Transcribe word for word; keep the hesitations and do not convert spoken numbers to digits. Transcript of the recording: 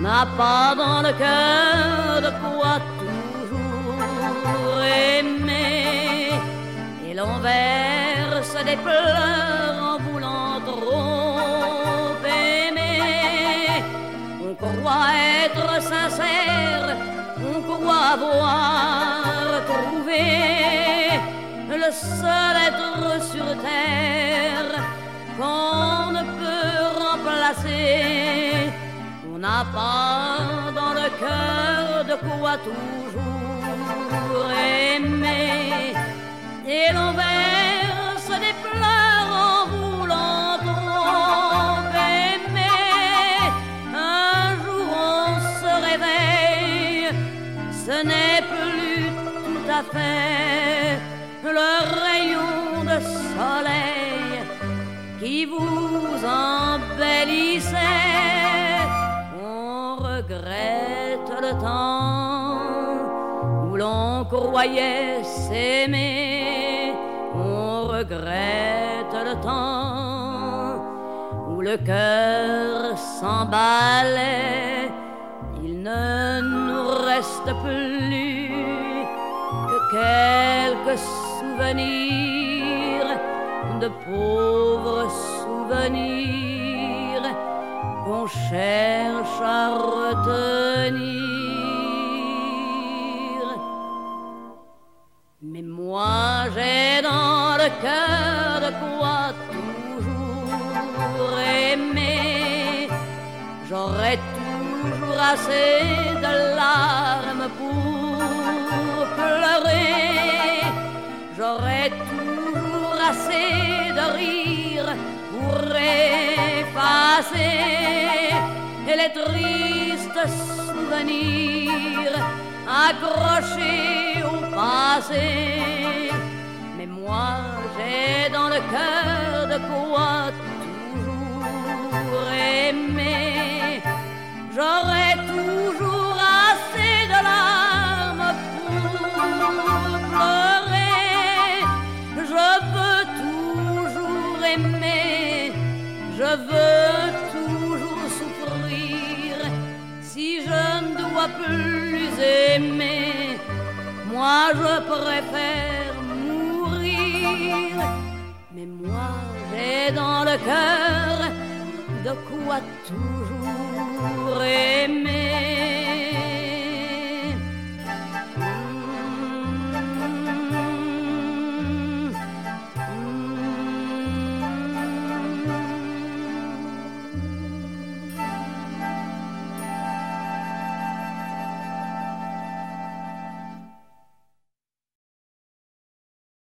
n'a pas dans le cœur de quoi toujours aimer. Et l'on verse des pleurs en voulant trop aimer. On croit être sincère, on croit avoir trouvé le seul être sur terre qu'on ne peut remplacer. On n'a pas dans le cœur de quoi toujours aimer. Et l'on verse des pleurs en voulant trop aimer. Un jour on se réveille, ce n'est plus tout à fait le rayon de soleil qui vous embellissait. On regrette le temps où l'on croyait s'aimer. On regrette le temps où le cœur s'emballait. Il ne nous reste plus que quelques souvenirs, de pauvres souvenirs qu'on cherche à retenir. Mais moi j'ai dans le cœur de quoi toujours aimer. J'aurai toujours assez de larmes pour pleurer. J'aurai toujours assez de rire pour effacer les tristes souvenirs accrochés au passé. Mais moi j'ai dans le cœur de quoi toujours aimer. J'aurai toujours assez de larmes pour pleurer. Je veux toujours aimer, je veux toujours souffrir. Si je ne dois plus aimer, moi je préfère mourir. Mais moi j'ai dans le cœur de quoi toujours aimer.